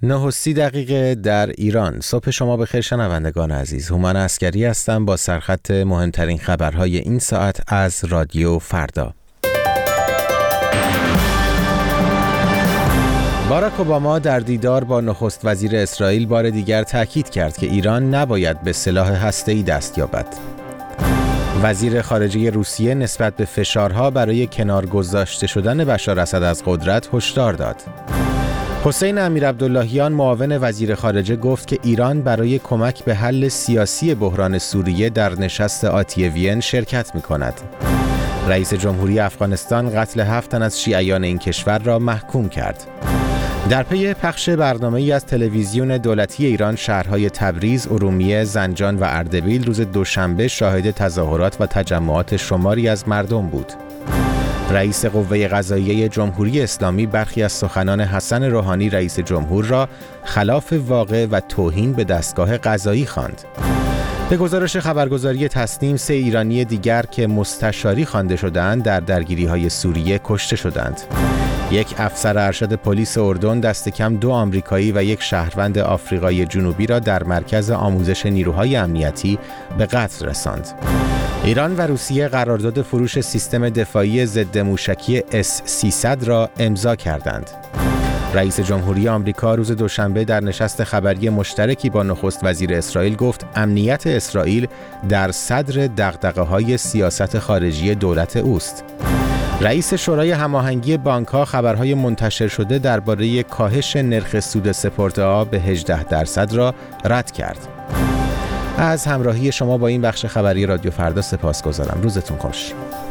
9:30 در ایران. صبح شما بخیر شنوندگان عزیز. هومن عسکری هستم با سرخط مهمترین خبرهای این ساعت از رادیو فردا. باراک اوباما در دیدار با نخست وزیر اسرائیل بار دیگر تاکید کرد که ایران نباید به سلاح هسته‌ای دست یابد. وزیر خارجه روسیه نسبت به فشارها برای کنار گذاشته شدن بشار اسد از قدرت هشدار داد. حسین امیرعبداللهیان معاون وزیر خارجه گفت که ایران برای کمک به حل سیاسی بحران سوریه در نشست آتی وین شرکت می‌کند. رئیس جمهوری افغانستان قتل 7 تن از شیعیان این کشور را محکوم کرد. در پی پخش برنامه‌ای از تلویزیون دولتی ایران، شهرهای تبریز، ارومیه، زنجان و اردبیل روز دوشنبه شاهد تظاهرات و تجمعات شماری از مردم بود. رئیس قوه قضاییه جمهوری اسلامی برخی از سخنان حسن روحانی رئیس جمهور را خلاف واقع و توهین به دستگاه قضایی خواند. به گزارش خبرگزاری تسنیم 3 ایرانی دیگر که مستشاری خوانده شدند در درگیری‌های سوریه کشته شدند. یک افسر ارشد پلیس اردن دست کم 2 آمریکایی و یک شهروند آفریقای جنوبی را در مرکز آموزش نیروهای امنیتی به قتل رساند. ایران و روسیه قرارداد فروش سیستم دفاعی ضد موشکی S-300 را امضا کردند. رئیس جمهوری آمریکا روز دوشنبه در نشست خبری مشترکی با نخست وزیر اسرائیل گفت امنیت اسرائیل در صدر دغدغه‌های سیاست خارجی دولت اوست. رئیس شورای هماهنگی بانک‌ها خبرهای منتشر شده درباره کاهش نرخ سود سپرده به 18% را رد کرد. از همراهی شما با این بخش خبری رادیو فردا سپاسگزارم. روزتون خوش.